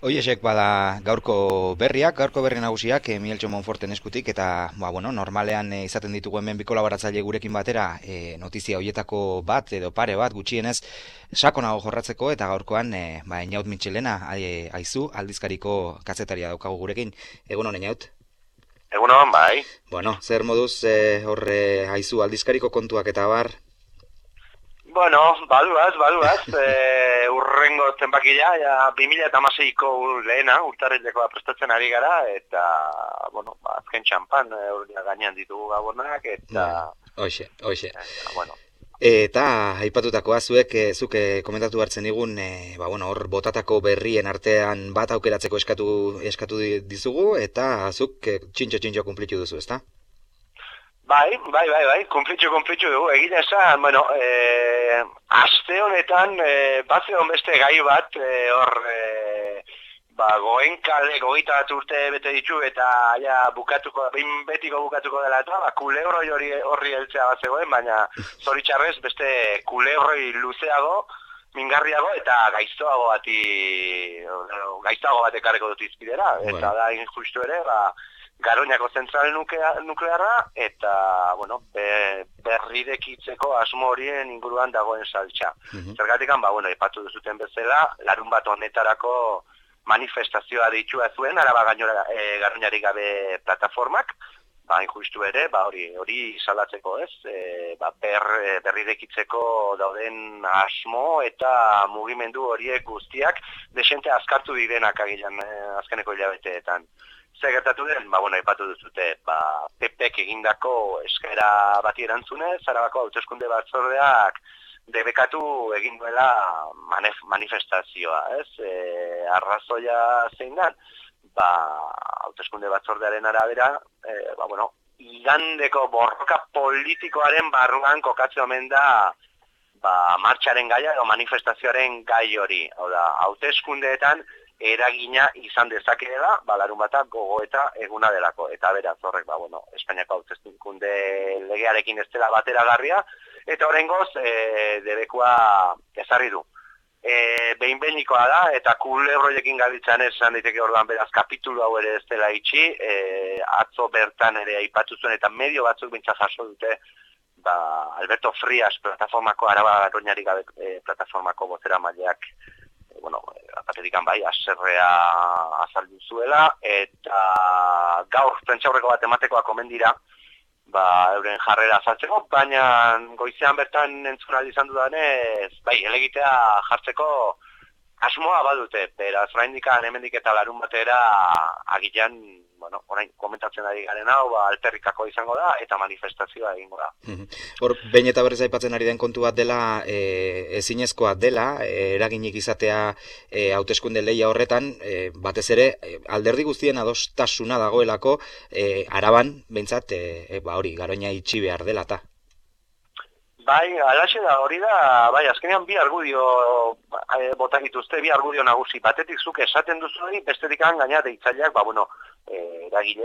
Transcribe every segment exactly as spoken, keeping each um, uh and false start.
Hoiesek bada gaurko berriak, gaurko berri nagusiak eh, Mieltxo Monforten eskutik eta ba, bueno, normalean eh, izaten ditugu hemen bi kolaboratzaile gurekin batera eh, notizia hoietako bat edo pare bat gutxienez sakonago jorratzeko eta gaurkoan eh, ba, Eñaut Mitxelena ai- aizu aldizkariko kazetaria daukagu gurekin. Egun hon Eñaut? Egunon, bai. Bueno, zer moduz eh, horre aizu aldizkariko kontuak eta bar? Bueno, baduaz, baduaz, e, urrengo zenbakila, ja, bi mila hamaseiko lehena, urtarrilekoa prestatzen ari gara, eta, bueno, ba, azken txampan, e, urria gainean ditugu gabonak, eta... Hoxe, hoxe. Eta, bueno. Eta aipatutakoa zuek, e, zuk e, komentatu hartzen digun, e, ba, bueno, hor botatako berrien artean bat aukeratzeko eskatu eskatu di- dizugu, eta zuk e, txintxo-txintxo kumplitu duzu, ezta? Bai, bai, bai, bai, konflitxo, konflitxo dugu, egin esan, bueno, e, aste honetan, e, bat zegoen beste gai bat, e, hor, e, ba, goen kale, gogeita bat urte bete ditu, eta ja, bukatuko, behin betiko bukatuko dela eta, ba, kulebroi hori horri heltzea bat zegoen, baina zoritxarrez beste kulebroi luzeago, mingarriago eta gaiztoago bati, gaiztoago bat ekarreko dut izpidera, eta da, injustu ere, ba, Garoñako zentral nuklea- nuklearra eta, bueno, be, berrirekitzeko asmo horien inguruan dagoen saltza. Mhm. Zergatikan, ba, bueno, epatu duzuten bezala, larun bat honetarako manifestazioa ditua zuen, araba gainora e, Garoñarik gabe plataformak, ba, injustu ere, ba, hori hori salatzeko, ez? E, ba, ber, berrirekitzeko dauden asmo eta mugimendu horiek guztiak desente azkartu direnak agilan e, azkeneko hilabeteetan. Zer gertatu den, ba, bueno, ipatu duzute, ba, P Pek egindako eskaera bati erantzunez, Arabako hauteskunde batzordeak debekatu egin duela manef, manifestazioa, ez? E, arrazoia zein da, ba, hauteskunde batzordearen arabera, e, ba, bueno, igandeko borroka politikoaren barruan kokatzen omen da ba, martxaren gaia edo manifestazioaren gai hori. Hau da, hauteskundeetan eragina izan dezakeela, ba, larun batak gogoeta eguna delako. Eta beraz horrek, ba, bueno, Espainiako hauteskunde legearekin ez dela bateragarria, eta horrengoz, e, debekua ezarri du. E, behin-behinikoa da, eta kulebroiekin gabiltzan esan daiteke orduan beraz kapitulu hau ere ez dela itxi, e, atzo bertan ere aipatu zuen, eta medio batzuk bintza jaso dute, ba, Alberto Frias plataformako, Araba Garoñarik gabe e, plataformako bozera maileak, e, bueno, apatetikan bai, aserrea azaldu zuela, eta gaur prentsaurreko bat ematekoak omen dira, ba, euren jarrera azaltzeko, baina goizean bertan entzun aldi izan dudanez, bai, elegitea jartzeko asmoa badute, beraz, oraindikan hemendik eta larun batera agilan, bueno, orain komentatzen ari garen hau, ba, alperrikako izango da, eta manifestazioa egingo da. Mhm. Hor, behin eta berriz aipatzen ari den kontu bat dela, e, ezinezkoa dela, e, eraginik izatea e, hauteskunde lehia horretan, e, batez ere, e, alderdi guztien adostasuna dagoelako, e, Araban, behintzat, e, e, ba hori, Garoña itxi behar dela ta. Bai, alaxe da, hori da, bai, azkenean bi argudio e, botak dituzte, bi argudio nagusi. Batetik zuk esaten duzu hori, bestetik gaina deitzaileak, ba, bueno, e, eragile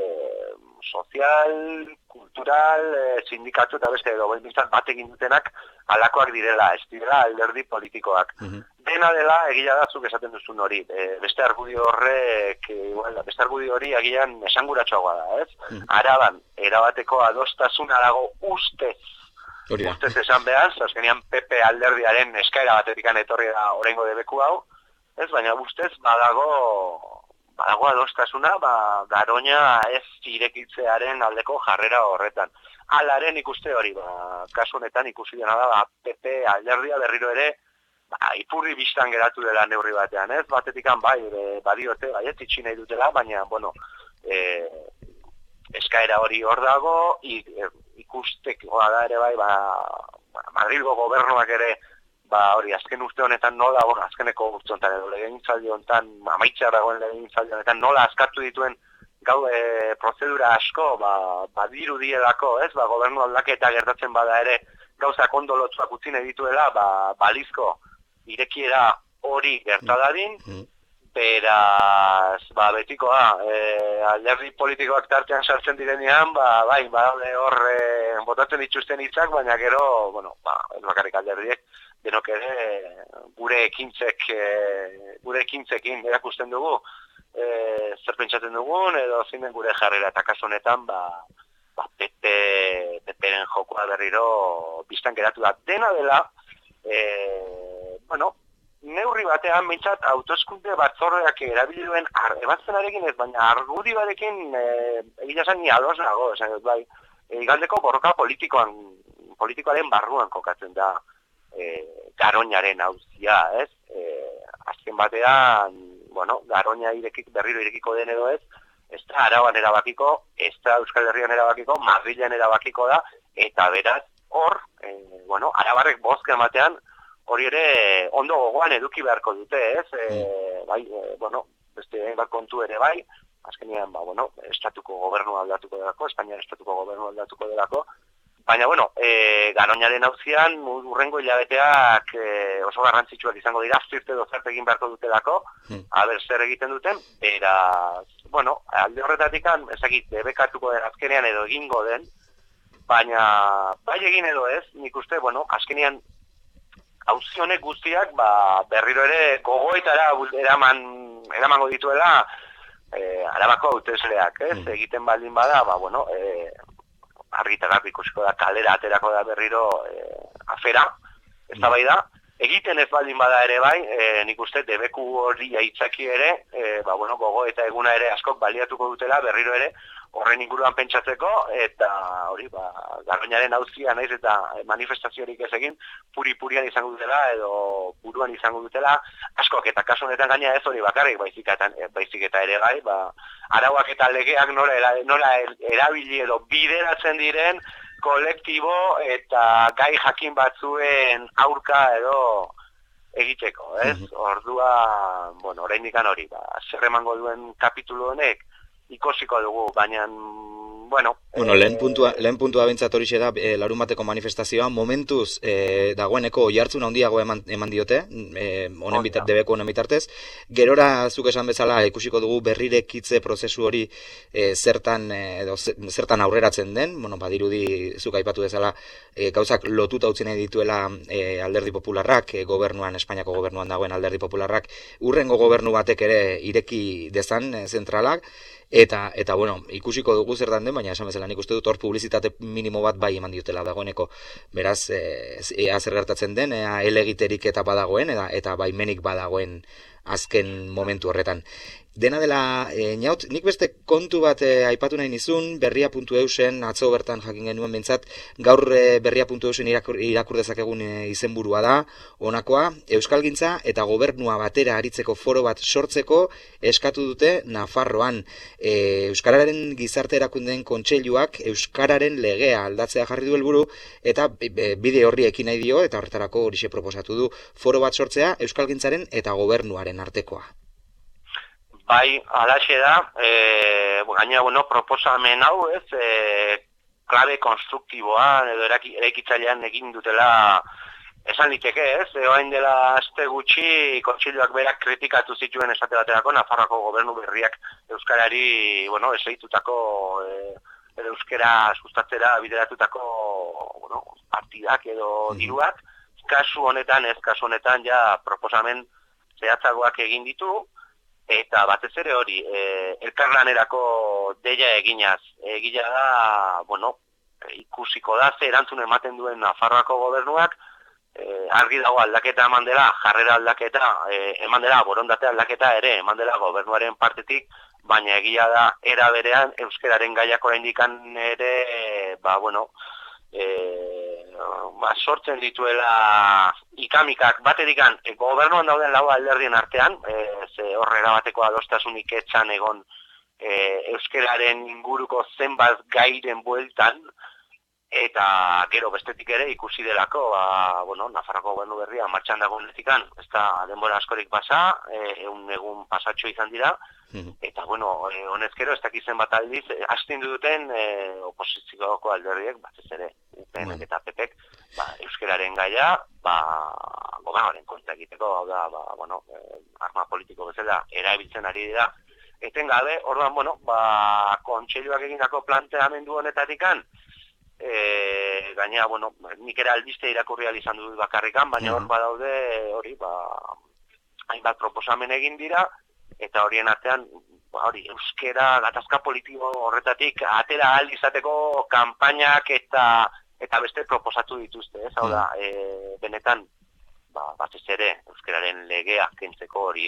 sozial, kultural, e, sindikatu eta beste edo, bintzat bat egin dutenak alakoak direla, ez direla alderdi politikoak. Mhm. Dena dela, egia da zuk esaten duzun hori, e, beste argudio horrek, e, igual, beste argudio hori agian esanguratsuagoa da, ez? Mhm. Araban, erabateko adostasuna dago ustez, Hori da. Ustez esan behar, azkenean P P alderdiaren eskaera batetikan etorri da orengo debeku hau, ez, baina ustez badago, badago adostasuna, ba, Garoña ez irekitzearen aldeko jarrera horretan. Alaren ikuste hori, ba, kasu honetan ikusi dena da, ba, P P alderdia berriro ere, ba, ipurri bistan geratu dela neurri batean, ez, batetikan bai, be, badiote, bai, ez itxi nahi dutela, baina, bueno, e, eskaera hori hor dago, i, e, ikustekoa da ere bai, ba, Madrilgo gobernuak ere, ba, hori, azken urte honetan nola, bueno, azkeneko urte honetan edo legegintzaldi honetan, amaitxea dagoen legegintzaldi honetan, nola askatu dituen gau e, prozedura asko, ba, badiru dielako, ez, ba, gobernu aldaketa gertatzen bada ere, gauzak ondo lotzuak utzi nahi dituela, ba, balizko irekiera hori gertadadin, Mhm. beraz, ba, betikoa, e, alderdi politikoak tartean sartzen direnean, ba, bai, ba, hor e, botatzen dituzten hitzak, baina gero, bueno, ba, ez bakarrik alderdiek, denok ere gure ekintzek, e, gure ekintzekin erakusten dugu, e, zer pentsatzen dugun, edo zein den gure jarrera, eta kasu honetan, ba, ba, Pepe, Peperen jokoa berriro biztan geratu da. Dena dela, e, bueno, neurri batean mintzat autoeskunde batzordeak erabili duen ebazpenarekin ez, baina argudioarekin e, egia zan ni ados nago, esan dut bai, e, igandeko borroka politikoan, politikoaren barruan kokatzen da e, Garoñaren auzia, ez? E, azken batean, bueno, Garoña irekik, berriro irekiko den edo ez, ez da Araban erabakiko, ez da Euskal Herrian erabakiko, Madrilen erabakiko da, eta beraz, hor, e, bueno, Arabarrek bozka ematean, hori ere ondo gogoan eduki beharko dute, ez? E, bai, e, bueno, beste bat kontu ere bai, azkenean, ba, bueno, estatuko gobernu aldatuko delako, Espainiar estatuko gobernu aldatuko delako, baina, bueno, e, Garoñaren auzian, urrengo hilabeteak e, oso garrantzitsuak izango dira, zirte dozert egin beharko dutelako, hmm. aber zer egiten duten, beraz, bueno, alde horretatik, ezagit, debekatuko den azkenean edo egingo den, baina, bai egin edo ez, nik uste, bueno, azkenean, auzi honek guztiak, ba, berriro ere gogoetara eraman, eramango dituela e, Arabako hautesleak, ez? Mm. Egiten baldin bada, ba, bueno, e, argita garbi ikusiko da, kalera aterako da berriro e, afera, ez da bai da. Egiten ez baldin bada ere bai, e, nik uste debeku hori aitzaki ere, e, ba, bueno, gogo eta eguna ere askok baliatuko dutela, berriro ere, horren inguruan pentsatzeko, eta hori, ba, Garoñaren auzia naiz eta manifestaziorik ez egin, puri-purian izango dutela, edo buruan izango dutela, askok eta kasu honetan gaina ez hori bakarrik, baizik eta, baizik eta ere gai, ba, arauak eta legeak nola, nola erabili edo bideratzen diren, kolektibo eta gai jakin batzuen aurka edo egiteko, ez? Mm-hmm. Ordua, bueno, oraindik hori, ba, zer emango duen kapitulu honek, ikosiko dugu, baina, bueno... Bueno, lehen puntua, lehen puntua bentsat hori da, e, larun bateko manifestazioa, momentuz e, dagoeneko oihartzun handiago eman, eman diote, e, honen bitart, debeko honen bitartez, gerora zuk esan bezala ikusiko dugu berrirekitze prozesu hori e, zertan, e, edo, zertan aurreratzen den, bueno, badirudi zuk aipatu bezala, e, gauzak lotuta utzi nahi dituela e, alderdi popularrak, e, gobernuan, Espainiako gobernuan dagoen alderdi popularrak, urrengo gobernu batek ere ireki dezan e, zentralak, Eta, eta bueno, ikusiko dugu zertan den, baina esan bezala nik uste dut hor publizitate minimo bat bai eman diotela dagoeneko. Beraz, e, ea zer gertatzen den, ea elegiterik eta badagoen, eta, eta baimenik badagoen azken momentu horretan. Dena dela, e, Ñaut, nik beste kontu bat e, aipatu nahi nizun, berria puntu eusen, atzo bertan jakin genuen bentsat, gaur e, berria puntu eusen irakur, irakur dezakegun e, izenburua da, honakoa, Euskalgintza eta gobernua batera aritzeko foro bat sortzeko eskatu dute Nafarroan. E, Euskararen gizarte erakundeen kontseiluak Euskararen legea aldatzea jarri du helburu eta e, bide horri ekin nahi dio, eta horretarako horixe proposatu du foro bat sortzea Euskalgintzaren eta gobernuaren artekoa. Bai, alaxe da, e, gaina, bueno, proposamen hau, ez, e, klabe konstruktiboan edo eraikitzailean egin dutela esan liteke, ez, e, orain dela aste gutxi kontseiluak berak kritikatu zituen esate baterako Nafarroako gobernu berriak euskarari, bueno, eseitutako e, edo euskara sustatzera bideratutako, bueno, partidak edo diruak, kasu honetan, ez kasu honetan ja proposamen zehatzagoak egin ditu. Eta batez ere hori, e, elkarlanerako deia eginaz, egila da, bueno, ikusiko da, ze erantzun ematen duen Nafarroako gobernuak, e, argi dago aldaketa eman dela, jarrera aldaketa, e, eman dela, borondate aldaketa ere, eman dela gobernuaren partetik, baina egia da, era berean, euskararen gaiak oraindik ere, ba, bueno, e, ba, sortzen dituela ikamikak batedikan e, gobernuan dauden lau alderdien artean, e, ze horrela bateko adostasunik etxan egon e, euskararen inguruko zenbait gairen bueltan, eta gero bestetik ere ikusi delako, ba, bueno, Nafarroako gobernu berria martxan dagoenetikan, ez da denbora askorik pasa, ehun egun pasatxo izan dira, eta bueno, honezkero ez dakizen bat aldiz, astindu duten e, oposizioko alderdiek, batez ere, U P N eta P Pek, ba, euskararen gaia, ba, gobernuaren kontra egiteko, hau da, ba, bueno, e, arma politiko bezala erabiltzen ari dira, etengabe, orduan, bueno, ba, kontseiluak egindako planteamendu honetatikan, e, gainera, bueno, nik ere albiste irakurri ahal izan dut bakarrikan, baina hor badaude hori, ba, hainbat proposamen egin dira, eta horien artean, ba, hori, euskera, gatazka politiko horretatik, atera ahal izateko kanpainak eta eta beste proposatu dituzte, ez, hau da, e, benetan, ba, batez ere, euskararen legea kentzeko hori,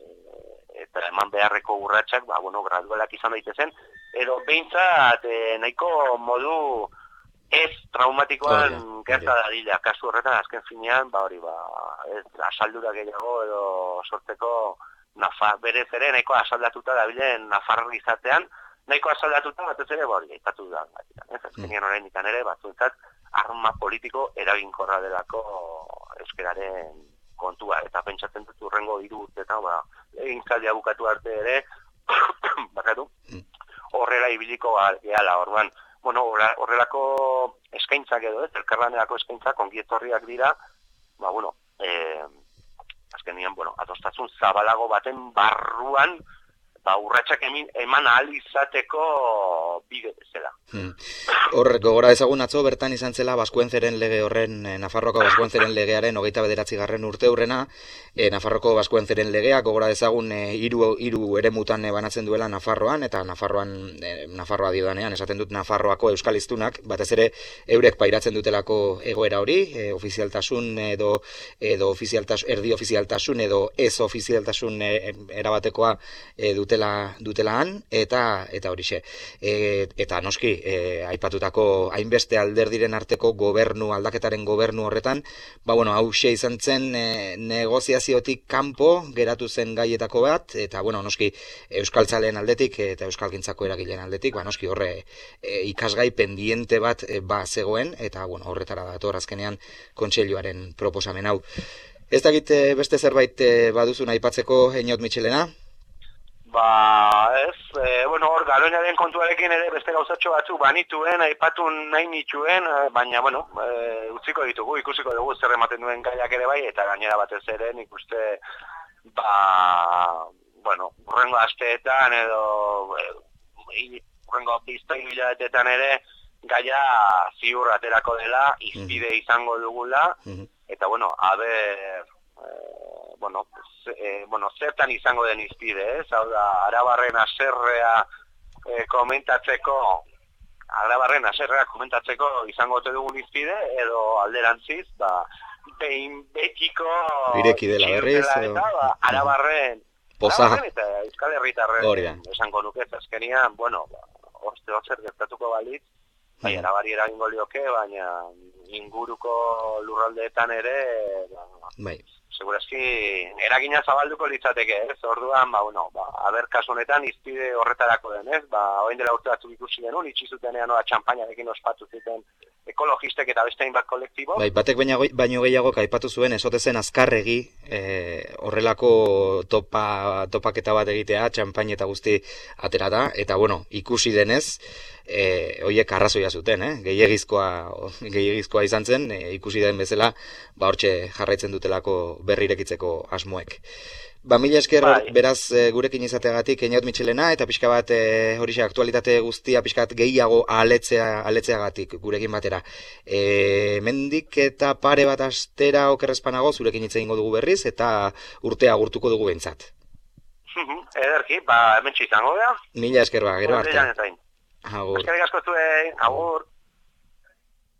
eta eman beharreko urratsak, ba, bueno, gradualak izan daitezen, edo behintzat e, nahiko modu ez traumatikoan oh, ja, gerta dadila, kasu horretan azken finean, ba hori, ba, ez, asaldura gehiago edo sortzeko Nafar, berez ere nahiko asaldatuta dabilen Nafar izatean, nahiko asaldatuta batez ere ba hori, aipatu da, ez azkenian orain ikan ere, batzuentzat arma politiko eraginkorra delako euskararen kontua, eta pentsatzen dut urrengo hiru urteetan, ba, egintzaldia bukatu arte ere, bakatu, horrela ibiliko gehala, orduan, bueno, horrelako eskaintzak edo, ez, elkarlanerako eskaintzak ongietorriak dira, ba, bueno, eh, azkenean, bueno, adostasun zabalago baten barruan, ba, urratsak eman ahal izateko bide bezala. Hmm. Hor, gogora ezagun atzo, bertan izan zela Baskuentzeren lege horren, eh, Nafarroko Baskuentzeren legearen hogeita bederatzigarren urte hurrena, eh, Nafarroko Baskuentzeren legea, gogora ezagun eh, hiru, hiru eremutan eh, banatzen duela Nafarroan, eta Nafarroan, eh, Nafarroa diodanean, esaten dut Nafarroako euskal hiztunak, batez ere eurek pairatzen dutelako egoera hori, eh, ofizialtasun edo, edo ofizialtasun, erdi ofizialtasun edo ez ofizialtasun eh, erabatekoa eh, dutela, dutela han, eta, eta horixe. E, eta noski, e, aipatutako hainbeste alderdiren arteko gobernu, aldaketaren gobernu horretan, ba bueno, hause izan zen e, negoziaziotik kanpo geratu zen gaietako bat, eta bueno, noski, euskaltzaleen aldetik eta euskalgintzako eragileen aldetik, ba noski horre e, ikasgai pendiente bat e, ba zegoen, eta bueno, horretara dator azkenean kontseiluaren proposamen hau. Ez dakit beste zerbait e, baduzun aipatzeko, Eñot Michelena? Ba, ez, e, bueno, hor, Garoñaren kontuarekin ere beste gauzatxo batzuk banituen, aipatu nahi nituen, baina, bueno, e, utziko ditugu, ikusiko dugu zer ematen duen gaiak ere bai, eta gainera batez ere nik uste, ba, bueno, urrengo asteetan edo, e, urrengo bizta hilabetetan ere, gaia ziur aterako dela, izpide izango dugula, eta, bueno, aber... Eh, bueno, eh, bueno, zertan izango den izpide, ez? Hau da, Arabarren haserrea eh, komentatzeko, Arabarren haserrea komentatzeko izango ote dugun izpide, edo alderantziz, ba, behin betiko ireki dela berriz, edo... ba, Arabarren, Arabarren eta Euskal Herritarren esango nuke, azkenian, bueno, ba, orte hotzer gertatuko balitz, bai, Arabari eragingo lioke, baina inguruko lurraldeetan ere, ba, bai. Segurazki, eragina zabalduko litzateke, ez? Orduan, ba, bueno, ba, aber kasu honetan izpide horretarako den, ez? Ba, orain dela urte batzuk ikusi genuen, itxi zutenean nola txampainarekin ospatu zuten ekologistek eta beste hainbat kolektibo. Bai, batek baino, baino gehiago aipatu zuen, esote zen azkarregi, eh, horrelako topa, topaketa bat egitea, txampain eta guzti aterata, eta, bueno, ikusi denez, E, oiek arrazoia zuten, eh? gehiagizkoa, gehiagizkoa izan zen, e, ikusi den bezala, ba hortxe jarraitzen dutelako berrirekitzeko asmoek. Ba, mila esker bai. Beraz e, gurekin izateagatik Eñot Michelena, eta pixka bat e, horixe aktualitate guztia pixka bat gehiago aletzea, aletzeagatik gurekin batera. E, mendik eta pare bat astera okerrezpanago zurekin hitz egingo dugu berriz, eta urtea agurtuko dugu behintzat. Ederki, ba, hemen txizango da. Mila esker ba, gero arte. Agur. Eskerrik asko zuen, agur.